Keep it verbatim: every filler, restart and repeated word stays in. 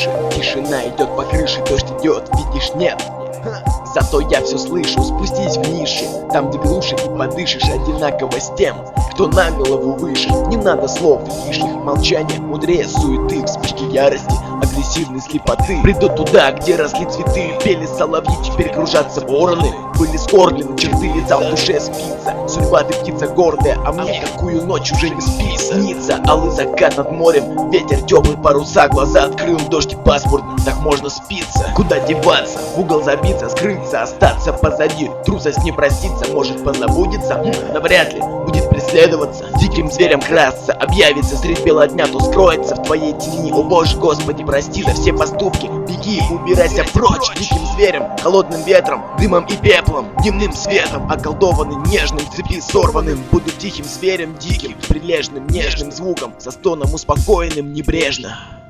тише. Тишина идет по крыше, дождь идет, видишь, нет. Зато я все слышу, спустись в ниши, там где глуши и подышишь одинаково с тем, кто на голову выше. Не надо слов лишних, молчание мудрее суеты, вспышки ярости, агрессивной слепоты. Приду туда, где росли цветы, пели соловьи, теперь кружатся вороны. Были скорблены черты лица, в душе спится. Судьба ты птица гордая, а мне какую ночь уже не спится. Снится алый закат над морем, ветер теплый, паруса, глаза открыл, дождь и пасмурно, так можно спиться. Куда деваться, в угол забиться, скрыться, остаться позади. Трусость не простится, может позабудется, хм, навряд ли будет преследоваться. Диким зверем красться, объявится средь бела дня, то скроется в твоей тени. О боже, Господи, прости за все поступки, беги, убирайся прочь. Диким зверем, холодным ветром, дымом и пеплом, дневным светом, околдованный нежным, цепи сорванным. Буду тихим зверем, диким, прилежным, нежным звуком, со стоном успокоенным небрежно.